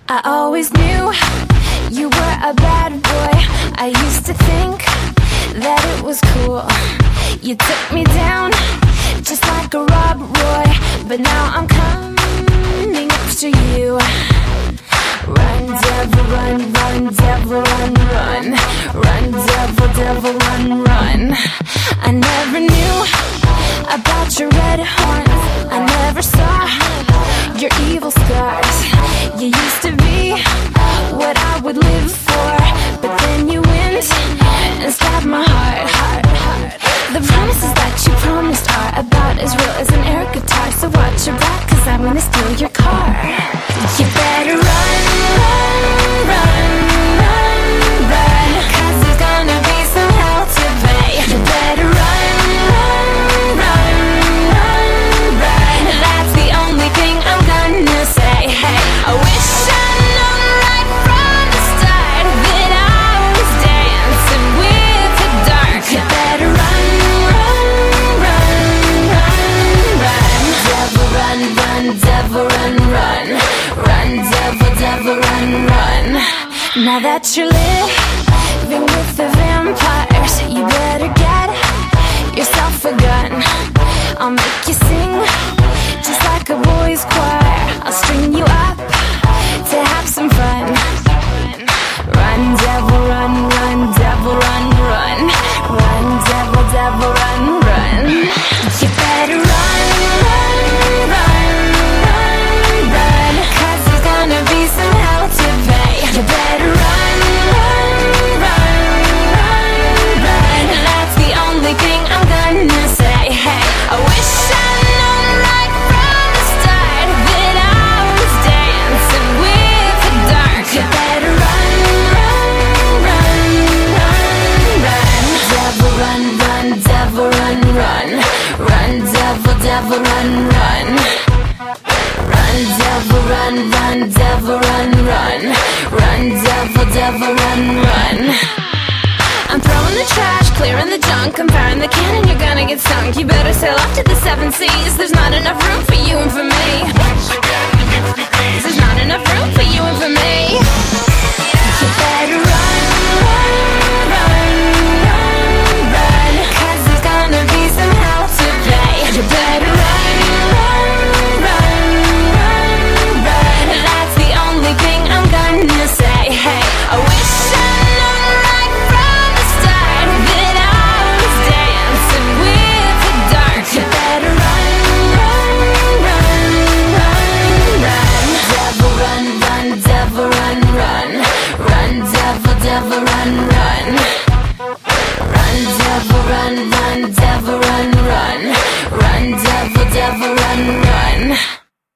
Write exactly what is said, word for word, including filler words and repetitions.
I always knew you were a bad boy. I used to think that it was cool. You took me down just like a Rob Roy, but now I'm coming after you. Run, devil, run, run, devil, run, run. Run, devil, devil, run, run. I never knew about your red horns. I never saw your evil scars. You used to be what I would live for, but then you went and stabbed my heart, heart, heart. The promises that you promised are about as real as an air guitar. So watch your back, cause I'm gonna steal your car. You better run, run, run, run, run, cause there's gonna be some hell to pay. You better run, run, run, run, run. That's the only thing I'm gonna say. Hey, I wish I'd known right from the start that I was dancing with the dark. You better run, run, run, run, run. Devil, run, run, devil, run, run. Run, devil, devil, run, run. Now that you're living with the vampires, you better get yourself a gun. I'll make you sing just like a boy's choir. I'll string you up to have some fun. Run, devil, run, run, devil, run, run. Run, devil, devil, run, run. You better run, run, run, run, run, cause there's gonna be some hell to pay. You better run, run, run, run, run. That's the only thing I'm gonna say. Hey, I wish I'd known right from the start that I was dancing with the dark. You better run, run, run, run, run. Devil, run, run, devil, run, run. Run, devil, devil, run, run. Run, devil, run, run, devil, run, run. Run, devil, devil, run, run. I'm throwing the trash, clearing the junk, I'm firing the cannon, you're gonna get sunk. You better sail off to the seven seas, there's not enough room for you and for me. There's not enough room for you and for me. You better run, run, run, run, run, cause there's gonna be some hell to pay. You better run, run, run, run, run. That's the only thing I'm gonna say. Hey, I wish I'd known right from the start that I was dancing with the dark. You better run, run, run, run, run. Devil, run, run, devil, run, run. Run, devil, devil, run, run. Run, devil, run, run, devil, run, run. Run, devil, devil, run, run.